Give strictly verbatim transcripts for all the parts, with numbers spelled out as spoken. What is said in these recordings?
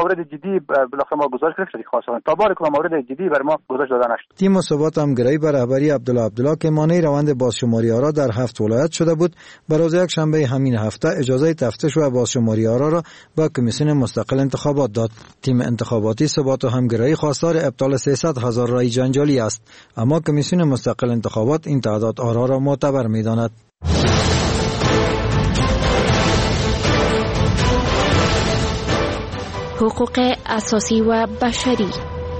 موارد جدی بالاخره ما گزارش گرفتیم خاصا تا بار که موارد جدی بر ما گزارش داده نشد. تیم ثبات امگرایی به رهبری عبدالله عبدالله که مانع روند بازشماری آرا در هفت ولایت شده بود، به روز یک شنبه همین هفته اجازه تفتیش و بازشماری آرا را به کمیسیون مستقل انتخابات داد. تیم انتخاباتی ثبات و همگرایی خواستار ابطال سیصد هزار رای جنجالی است، اما کمیسیون مستقل انتخابات این تعداد آرا را معتبر می‌داند. حقوق اساسی و بشری.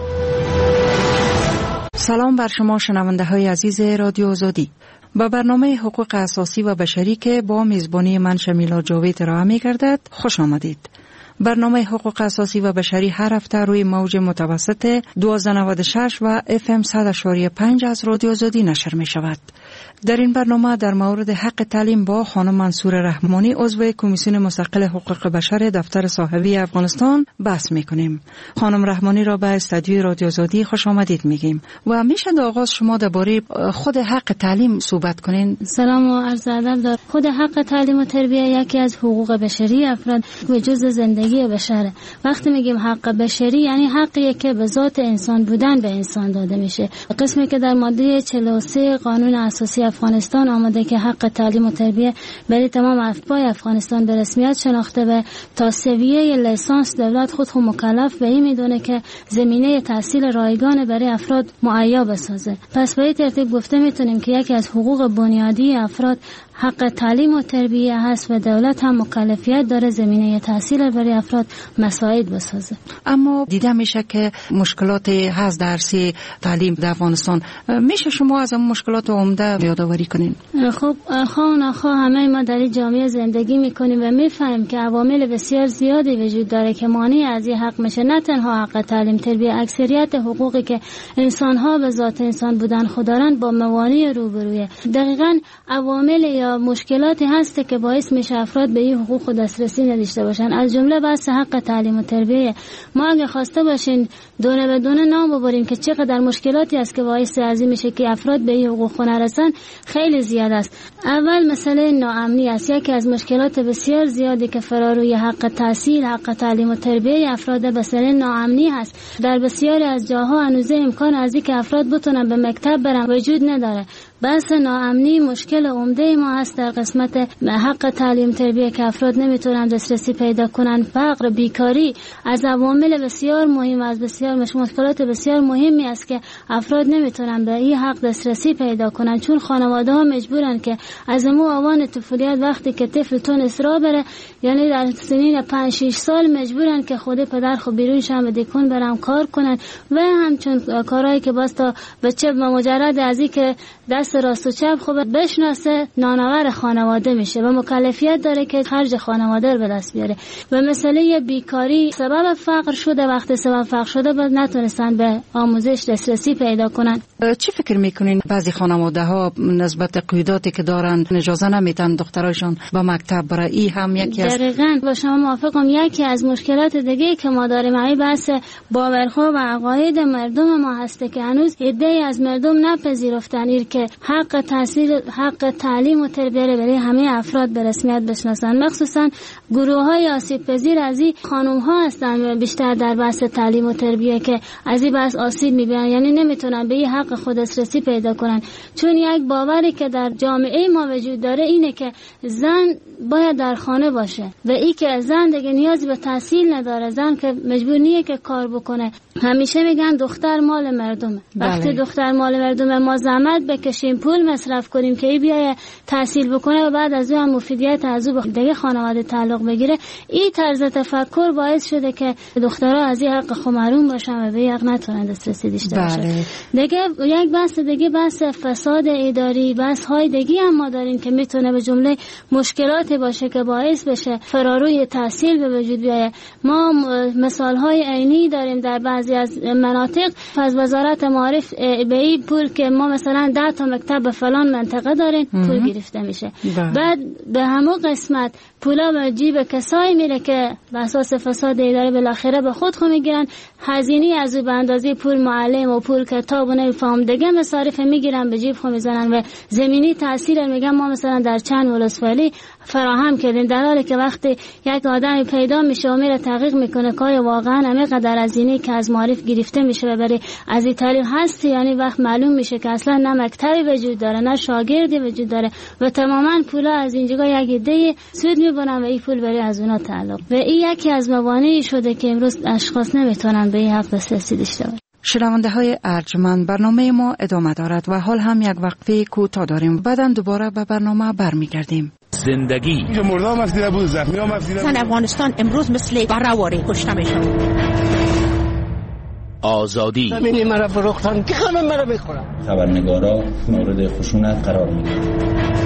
سلام بر شما شنونده های عزیز رادیو آزادی. با برنامه حقوق اساسی و بشری که با میزبانی من شمیلا جاوید ارائه می‌گردد خوش آمدید. برنامه حقوق اساسی و بشری هر هفته روی موج متوسط دوازده نود و شش و اف ام صد و پنج از رادیو آزادی نشر می شود. در این برنامه در مورد حق تعلیم با خانم منصور رحمانی عضو کمیسیون مستقل حقوق بشر دفتر صاحبی افغانستان بحث می کنیم. خانم رحمانی را به استودیوی رادیو آزادی خوش آمدید میگیم و میشه در آغاز شما درباره خود حق تعلیم صحبت کنین. سلام و عرض ادب. در خود حق تعلیم و تربیت یکی از حقوق بشری افراد و جزء زندگی بشره. وقتی میگیم حق بشری یعنی حقی که به ذات انسان بودن به انسان داده میشه. قسمی که در ماده چهل و سه قانون اساسی افغانستان آمده که حق تعلیم و تربیت برای تمام افراد افغانستان به رسمیت شناخته و تا سویه لیسانس دولت خود خود مکلف به این میدونه که زمینه تحصیل رایگان برای افراد مهیا بسازه. پس به این ترتیب گفته میتونیم که یکی از حقوق بنیادی افراد حق تعلیم و تربیت هست و دولت هم مکلفیت داره زمینه تحصیل برای افراد مساعد بسازه. اما دیده میشه که مشکلات هست در عرصه تعلیم در افغانستان. میشه شما از اون مشکلات عمده یادآوری کنین؟ خب خواه و نخواه همه ما در این جامعه زندگی میکنیم و میفهمیم که عوامل بسیار زیادی وجود داره که مانع از این حق میشه. نه تنها حق تعلیم تربیت، اکثریت حقوقی که انسان ها به ذات انسان بودن خوددارند با موانع روبرویه. دقیقاً عوامل یا مشکلاتی هست که باعث میشه افراد به این حقوق دسترسی نداشته باشن. از جمله بحث حق تعلیم و تربیت. ما اگه خواسته باشین دونه به دونه نام ببریم که چقدر مشکلاتی است که باعث از این میشه که افراد به این حقوق نرسن، خیلی زیاد است. اول مسئله ناامنی است. یکی از مشکلات بسیار زیادی که فراروی حق تحصیل، حق تعلیم و تربیت افراد مسئله ناامنی هست. در بسیاری از جاها هنوز امکان از اینکه افراد بتونن به مکتب برن وجود نداره. بحث ناامنی مشکل عمده ما هست در قسمت حق تعلیم تربیت که افراد نمیتونن دسترسی پیدا کنن. فقر، بیکاری از عوامل بسیار مهم از بسیار مشکلات بسیار مهمی است که افراد نمیتونن به این حق دسترسی پیدا کنن، چون خانواده ها مجبورن که از مو آوان طفولیت وقتی که طفل تونست را بره، یعنی در سنین پنج شش سال مجبورن که خود پدر خود بیرونش هم دیکن برام کار کنن و همچون کارهایی که باز تا بچه مجرد از این که دست راست و چپ خوب بشناسه نانآور خانواده میشه و مکلفیت داره که خرج خانواده رو به دست بیاره. و مسئله بیکاری سبب فقر شده. وقتی سبب فقر شده باز نتونستن به آموزش دسترسی پیدا کنن. چی فکر میکنین بعضی خانواده ها نسبت قیوداتی که دارن اجازه نمیدن دخترایشون به مکتب بره؟ این هم یکی از دقیقاً با شما موافقم. یکی از مشکلات دیگه که ما داریم این بحث باورها و عقاید مردم ما هسته که هنوز عده‌ای از مردم نپذیرفتن که حق تحصیل، حق تعلیم و تربیت برای همه افراد به رسمیت بشناسن. مخصوصا گروه‌های آسیب پذیر از این خانم‌ها هستن بیشتر در بحث تعلیم و تربیت که از این بحث آسیب می‌بینن، یعنی نمیتونن به این حق خود دسترسی پیدا کنن. چون یک باوری که در جامعه ما وجود داره اینه که زن باید در خانه باشه و این که زن دیگه نیازی به تحصیل نداره، زن که مجبور نیه که کار بکنه. همیشه میگن دختر مال مردمه. وقتی بله. دختر مال مردمه ما زحمت بکشیم، پول مصرف کنیم که ای بیای تحصیل بکنه و بعد از اون مفیدیت از او دیگه خانواده تعلق بگیره، این طرز تفکر باعث شده که دخترها از این حق خود محروم باشن و به حق نتونن دسترسی داشته باشن. بله. دیگه یک بحث دیگه بحث فساد اداری، بحث های دیگه هم ما داریم که میتونه به جمله مشکلاتی باشه که باعث بشه فراروی تحصیل به وجود بیاید. ما مثال های عینی داریم در بعضی از مناطق. از وزارت معارف به این پول که ما مثلا ده تا مکتب به فلان منطقه داریم پول گرفته میشه، بعد به همون قسمت پولا به جیب کسایی میره که به اساس فساد اداری بالاخره به خود خو میگیرن. هزینه از به اندازه پول معلم و پول کتاب و نمیفهم دیگه مصارف میگیرن به جیب خو میزنن و زمینی تاثیر میگم ما مثلا در چند ولسوالی فراهم کردیم، در حالی که وقتی یک آدمی پیدا میشه و میره تحقیق میکنه که واقعا همینقدر هزینه که از معارف گرفته میشه و برای از این تعلیم هست، یعنی وقت معلوم میشه که اصلا نه مکتبی وجود داره نه شاگردی وجود داره و تماما پولا از اینجا یک عده سود میبرن و این پول برای از اونا تعلق. و این یکی از موانعی شده که امروز اشخاص نمیتونن به این حق دسترسی داشته باشن. شنونده های ارجمند، برنامه ما ادامه دارد و حال هم یک وقفه کوتاه داریم. بعداً دوباره به برنامه برمیگردیم. زندگی اینجا مردم مفیده بود، زخمی ها مفیده بود. افغانستان امروز مثل برهواری کشته میشن. آزادی زمینی مرا فروختن که همه مرا بخورن. خبرنگارا مورد خشونت قرار میگیرن.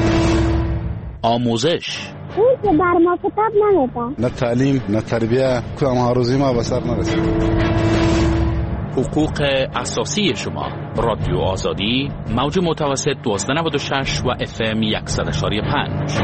آموزش اون که بر ما کتاب نمیدن، نه تعلیم نه تربیه، کدام هروزی ما به سر نرسید. حقوق اساسی شما. رادیو آزادی، موج متوسط دوازده نود و شش و اف ام صد و پنج.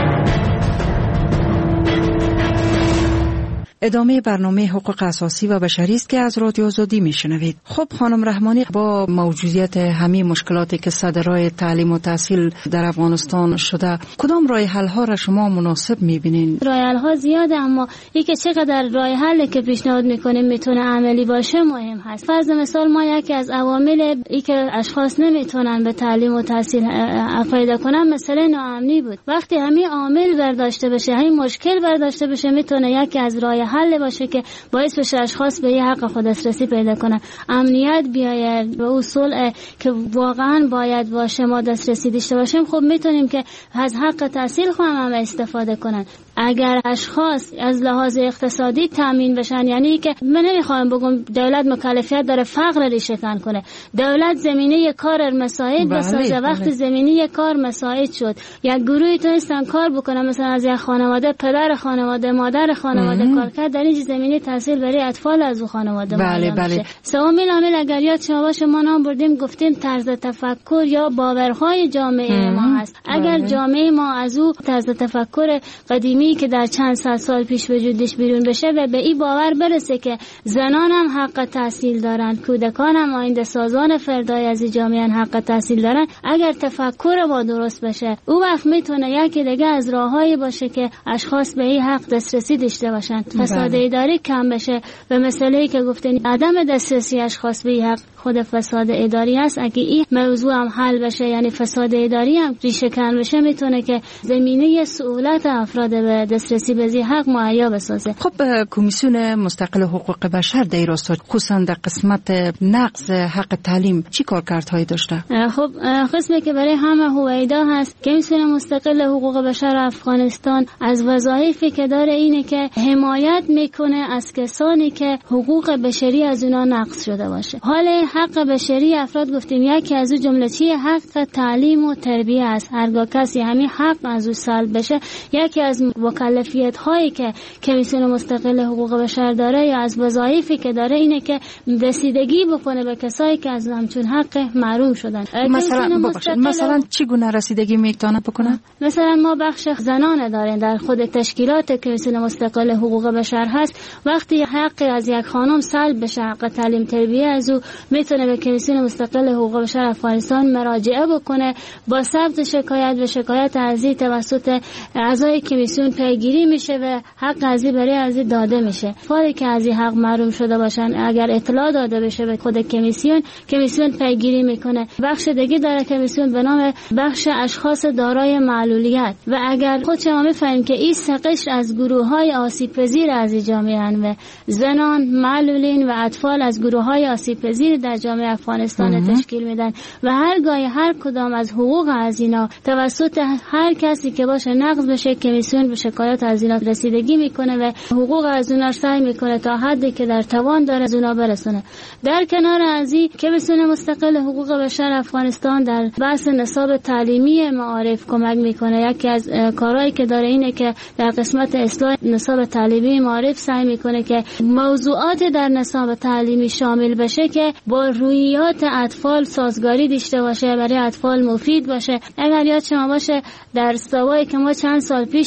ادامه برنامه حقوق اساسی و بشری است که از رادیو آزادی میشنوید. خب خانم رحمانی، با موجودیت همه مشکلاتی که صدرای تعلیم و تحصیل در افغانستان شده، کدام راه حل ها را شما مناسب میبینین؟ راه حل ها زیاده، اما یکی چقدر راه حلی که پیشنهاد میکنیم میتونه عملی باشه مهم هست. فرض مثال ما یکی از عوامل ای که اشخاص نمیتونن به تعلیم و تحصیل پیدا کنن مسئله ناامنی بود. وقتی همین عامل برداشته بشه، همین مشکل برداشته بشه، میتونه یکی از راه حل باشه که باعث بشه اشخاص به یه حق خود دسترسی پیدا کنن. امنیت بیاید و اصول که واقعا باید باشه ما دسترسی داشته باشیم. خب میتونیم که از حق تحصیل خود هم استفاده کنن. اگر اشخاص از لحاظ اقتصادی تامین بشن، یعنی که من نمیخوام بگم دولت مکلفیت داره فقر رو شکن کنه، دولت زمینه کار مساعد بسازه. وقتی زمینه کار مساعد شد، یک گروهی تونستن کار بکنن، مثلا از یک خانواده، پدر خانواده، مادر خانواده کار کرد، در این زمینه تحصیل برای اطفال از او خانواده بله بله. سومین عامل اگر یاد شما باشه ما نام بردیم، گفتیم طرز تفکر یا باورهای جامعه ما هست. اگر جامعه ما از او طرز تفکر قدیمی که در چند صد سال پیش وجودش بیرون بشه و به این باور برسه که زنان هم حق تحصیل دارن، کودکان هم آینده سازان فردای از جامعه حق تحصیل دارن، اگر تفکر ما درست بشه، او وقت میتونه یکی دیگه از راههایی باشه که اشخاص به این حق دسترسی داشته باشن، فساد اداری کم بشه. و مسئله‌ای که گفتین عدم دسترسی اشخاص به این حق خود فساد اداری است. اگه این موضوع هم حل بشه، یعنی فساد اداری هم ریشه کن بشه، میتونه که زمینه سهولت افراد به دسترسی به این حق مهیا بسازه. خب کمیسیون مستقل حقوق بشر در راستا خصوصا در قسمت نقض حق تعلیم چی کارکردهایی داشته؟ خب قسمی که برای همه هویدا هست، کمیسیون مستقل حقوق بشر افغانستان از وظایفی که داره اینه که حمایت میکنه از کسانی که حقوق بشری از اونا نقض شده باشه. حال حق بشری افراد گفتیم یکی از اون جمله چیه؟ حق تعلیم و تربیه است. هرگاه کسی همین حق از او سلب بشه، یکی از مکلفیت هایی که کمیسیون مستقل حقوق بشر داره یا از وظایفی که داره اینه که رسیدگی بکنه به کسایی که از همچون حق محروم شدن. مثلا مثلا چی گونه رسیدگی میتونه بکنه؟ مثلا ما بخش زنان داریم در خود تشکیلات کمیسیون مستقل حقوق بشر هست. وقتی حق از یک خانم سلب بشه، حق تعلیم تربیه از او، میتونه به کمیسیون مستقل حقوق بشر افغانستان مراجعه بکنه، با ثبت شکایت و شکایت ارزی توسط اعضای کمیسیون پیگیری میشه و حق ارزی برای ارزی داده میشه. فاری که از این حق محروم شده باشن، اگر اطلاع داده بشه به خود کمیسیون، کمیسیون پیگیری میکنه. بخش دیگه داره کمیسیون به نام بخش اشخاص دارای معلولیت. و اگر خود شما میفهمید که این سقش از گروه‌های آسیب‌پذیر از جامعه ان و زنان، معلولین و اطفال از گروه‌های آسیب‌پذیر در جامعه افغانستان تشکیل میدن و هرگاه هر کدام از حقوق از اینا توسط هر کسی که باشه نقض بشه، کمیسیون به شکایت از اینا رسیدگی میکنه و حقوق از اونا سعی میکنه تا حدی که در توان داره از اونا برسونه. در کنار از این کمیسیون مستقل حقوق بشر افغانستان در بحث نصاب تعلیمی معارف کمک میکنه. یکی از کارهایی که داره اینه که در قسمت اصلاح نصاب تعلیمی معارف سعی میکنه که موضوعات در نصاب تعلیمی شامل بشه که با رویات اطفال سازگاری داشته باشه، برای اطفال مفید باشه. اگر یاد شما باشه در سوایی که ما چند سال پیش میخوندیم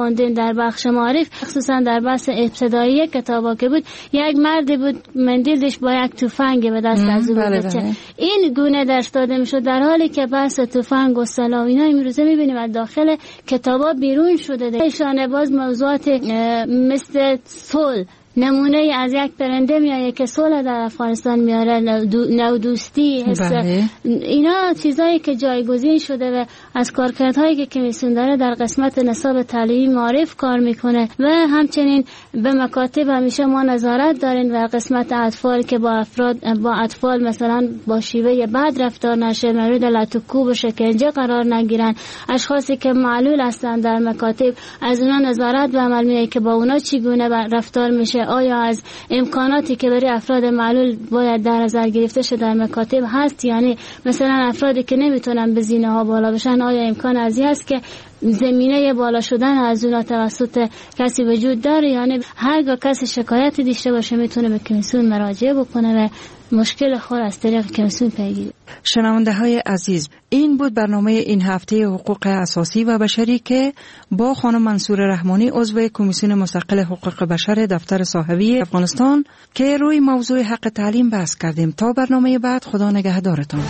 خوندیم در بخش معارف، خصوصا در بحث ابتدایی کتابا که بود، یک مردی بود مندیلش با یک تفنگ به دست از او بود. این گونه درس داده میشد، در حالی که بحث تفنگ و سلاح اینا امروزه میبینیم از داخل کتابا بیرون شده. ایشان باز موضوعات مثل صلح، نمونه از یک پرنده میایه که صلح در افغانستان میاره، نو دوستی، اینا چیزایی که جایگزین شده و از کارکردهایی که کمیسیون داره در قسمت نصاب تعلیمی معرف کار میکنه. و همچنین به مکاتب همیشه ما نظارت داریم و قسمت اطفال که با افراد با اطفال مثلا با شیوه بد رفتار نشه، مورد لطوکوب و شکنجه قرار نگیرن. اشخاصی که معلول هستن در مکاتب از اونا نظارت و عمل میایه که با اونا چگونه رفتار میشه، آیا از امکاناتی که برای افراد معلول باید در نظر گرفته شده در مکاتب هست، یعنی مثلا افرادی که نمیتونن به زینه ها بالا بشن آیا امکان ازی هست که زمینه بالا شدن از اونا توسط کسی وجود داره. یعنی هرگاه کسی شکایتی داشته باشه میتونه به کمیسیون مراجعه بکنه و مشکل خود از طریق کمیسیون پیگیری. شنونده های عزیز، این بود برنامه این هفته حقوق اساسی و بشری که با خانم منصور رحمانی عضو کمیسیون مستقل حقوق بشر دفتر صاحبی افغانستان که روی موضوع حق تعلیم بحث کردیم. تا برنامه بعد، خدا نگهدارتان.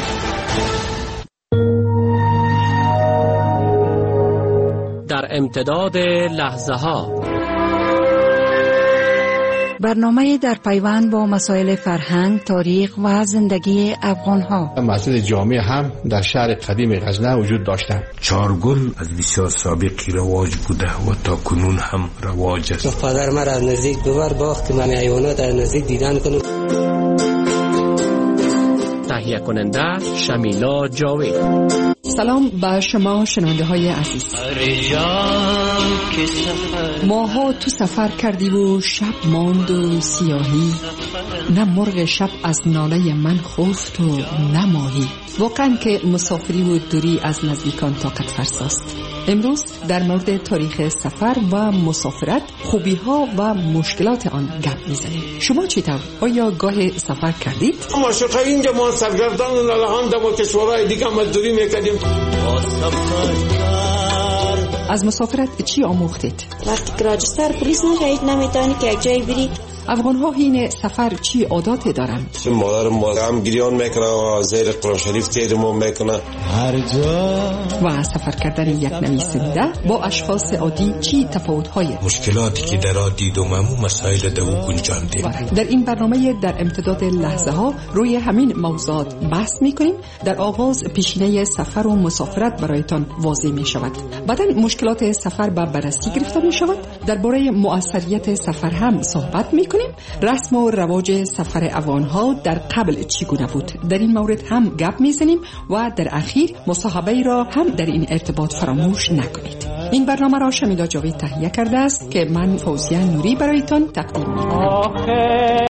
در امتداد لحظه ها، برنامه در پیوند با مسائل فرهنگ، تاریخ و زندگی افغان ها. مسجد جامع هم در شهر قدیم غزنه وجود داشته. چارگل از بسیار سابقی رواج بوده و تا کنون هم رواج است. پدر مرا از نزدیک ببر باخت که من حیوانات از نزدیک دیدن کنم. تهیه کننده شمیلا جاوید. سلام به شما شنونده های عزیز. ماها تو سفر کردی و شب ماند و سیاهی، نه مرغ شب از ناله من خفت و نه ماهی. واقعا که مسافری و دوری از نزدیکان طاقت فرساست. امروز در مورد تاریخ سفر و مسافرت، خوبی ها و مشکلات آن گپ میزنیم. شما چطور؟ آیا گاه سفر کردید؟ اما شقه اینجا ما سرگردان و نالهان در کشورهای دیگه مزدوری میکردیم. از مسافرت چی آموختید؟ وقتی که راجستر پلیس نشید نمیتونی که یک جایی بری. افغان ها حین سفر چی عاداتی دارند؟ مادر ما هم گریان میکنه و زیر قرآن شریف تیرمون میکنه. هر جا و سفر کردن یک نویسنده با اشخاص عادی چی تفاوت‌های؟ مشکلاتی که در عادی دوممو مسائل دو گنجاندیم. در این برنامه در امتداد لحظه ها روی همین موضوعات بحث میکنیم. در آغاز پیشینه سفر و مسافرت برایتان واضح می شود. بعداً مشکلات سفر به بررسی گرفته می شود. درباره مؤثریت سفر هم صحبت می کنیم. رسم و رواج سفر افغان‌ها در قبل چگونه بود، در این مورد هم گپ میزنیم و در اخیر مصاحبه را هم در این ارتباط فراموش نکنید. این برنامه را شمیلا جاوید تهیه کرده است که من فوزیه نوری برایتان تقدیم می‌کنم.